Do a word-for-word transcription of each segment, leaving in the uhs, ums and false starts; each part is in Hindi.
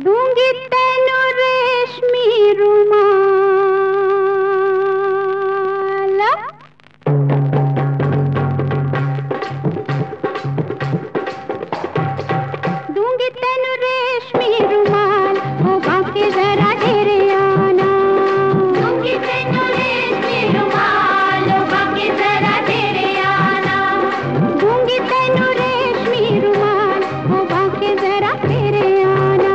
दूंगी तेनू रेशमी रुमाल, दूंगी तेनू रेशमी रुमाल, ओ बाकी जरा घेरे आना। दूंगी तेनू रेशमी रुमाल, ओ बाकी जरा घेरे आना। दूंगी तेनू रेशमी रुमाल, ओ बाकी जरा घेरे आना।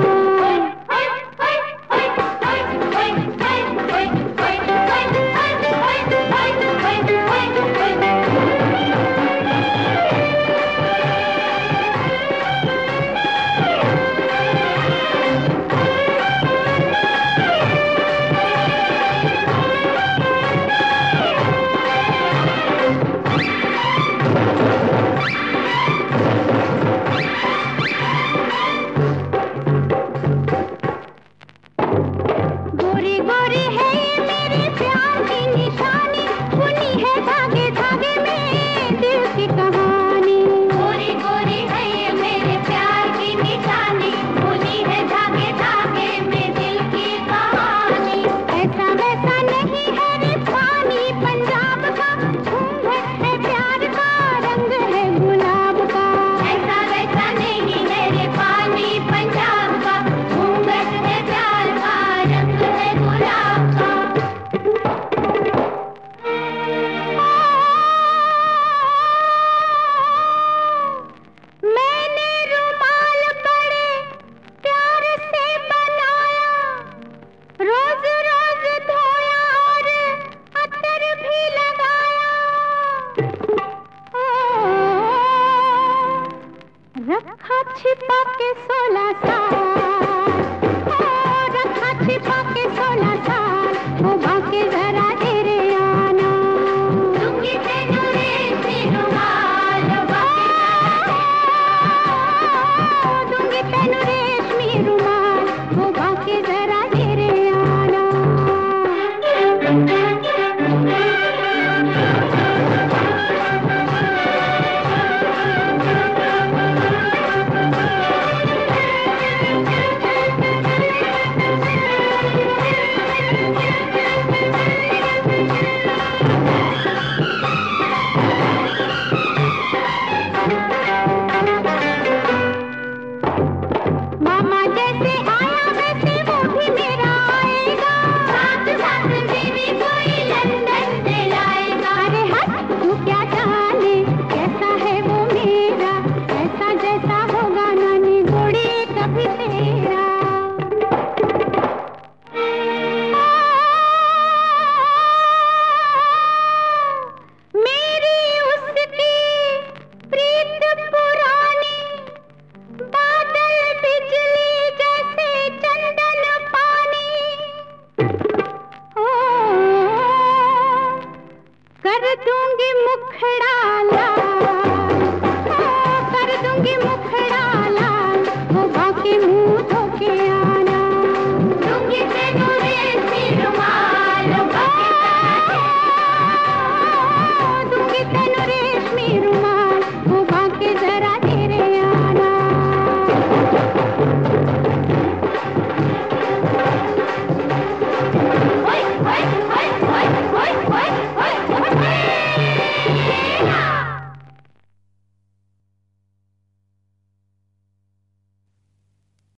गोरी गोरी है ये मेरे प्यार की निशानी, सुनी है धागे धागे में दिल की कहानी। गोरी गोरी है ये मेरे प्यार की निशानी, सुनी है धागे धागे में दिल की कहानी। ऐसा वैसा नहीं है रे पानी पंजाब का, घूंघट है प्यार का, रंग है गुलाब का। ऐसा वैसा नहीं है रे पानी पंजाब का, घूंघट है प्यार का, रंग है गुलाब का। मैंने रुमाल बड़े प्यार से बनाया, रोज रोज धोया और अत्तर भी लगाया। रखा छिपा के सोलह साल, रखा छिपा के